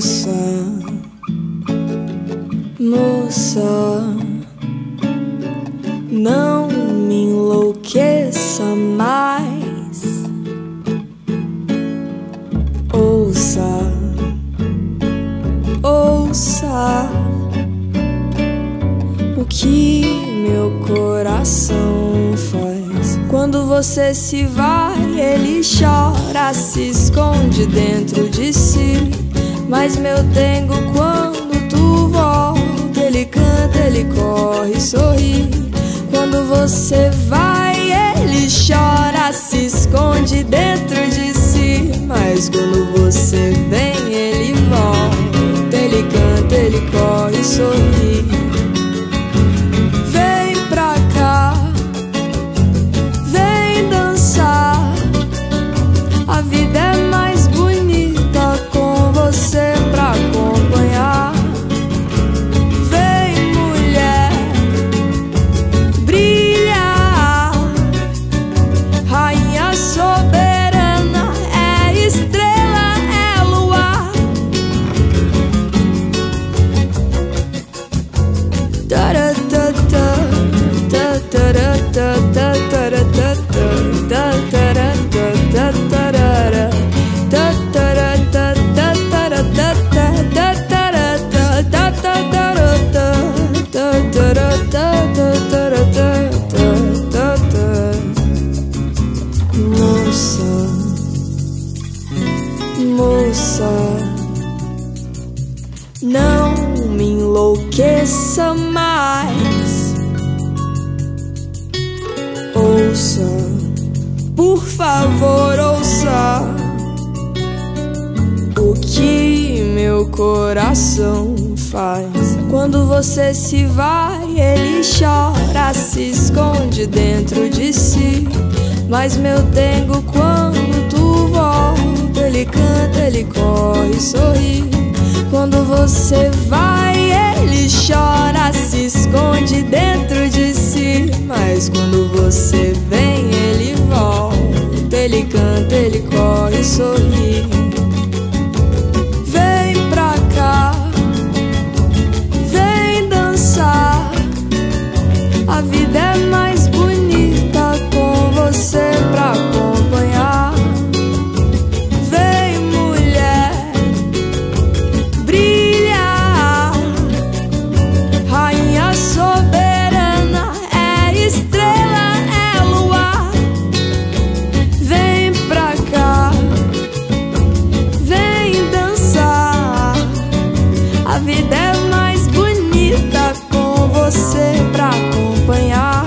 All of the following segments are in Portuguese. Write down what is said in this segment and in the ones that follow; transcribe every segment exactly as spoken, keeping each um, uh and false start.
Moça, moça, não me enlouqueça mais. Ouça, ouça o que meu coração faz. Quando você se vai, ele chora, se esconde dentro de si. Mas meu dengo, quando tu volta, ele canta, ele corre, sorri. Quando você vai, ele chora, se esconde dentro de si. Mas quando você vem, ele volta, ele canta, ele corre, sorri. Vem pra cá, vem dançar. A vida é mais bonita com você pra acompanhar. Vem, mulher, brilha. Rainha soberana, é estrela, é luar. Moça, moça, não me enlouqueça mais. Ouça, por favor, ouça o que meu coração faz. Quando você se vai, ele chora, se esconde dentro de si. Mas meu dengo, quando tu volta, ele canta, ele corre, sorri. Quando você vai, ele chora, se esconde dentro de si. Mas quando você vem, ele volta, ele canta, ele corre, sorri. Vem pra cá, vem dançar. A vida é mais bonita com você pra acompanhar. Vem, mulher, brilha. Rainha soberana, é estrela, é luar. Vem pra cá, vem dançar. A vida é mais bonita com você pra acompanhar.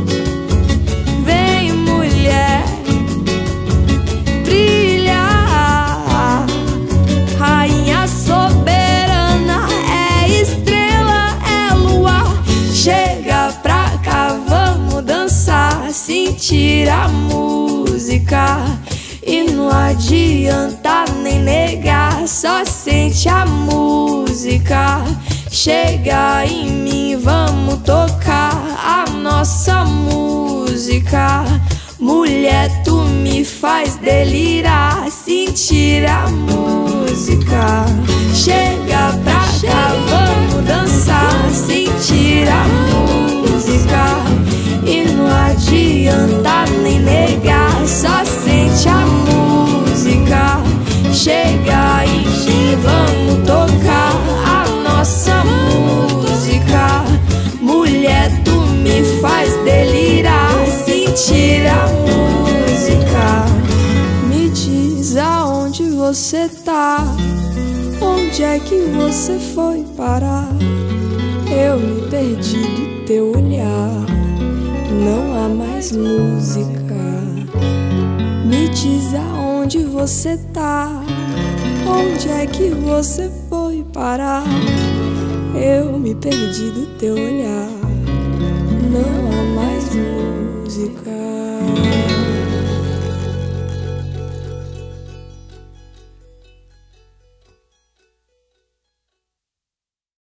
Vem, mulher, brilha. Rainha soberana, é estrela, é luar. Chega pra cá, vamos dançar, sentir a música. E não adianta nem negar, só sente a música. Chega em mim, vamos tocar a nossa música. Mulher, tu me faz delirar, sentir a música. Chega pra cá, vamos dançar, sentir a música. E não adianta nem negar, só sente a música. Chega em mim, vamos tocar a nossa música. Mulher, tu me faz delirar, sentir a música. Me diz aonde você tá, onde é que você foi parar? Eu me perdi do teu olhar, não há mais música. Me diz aonde você tá, onde é que você foi parar? Eu me perdi do teu olhar, não há mais música.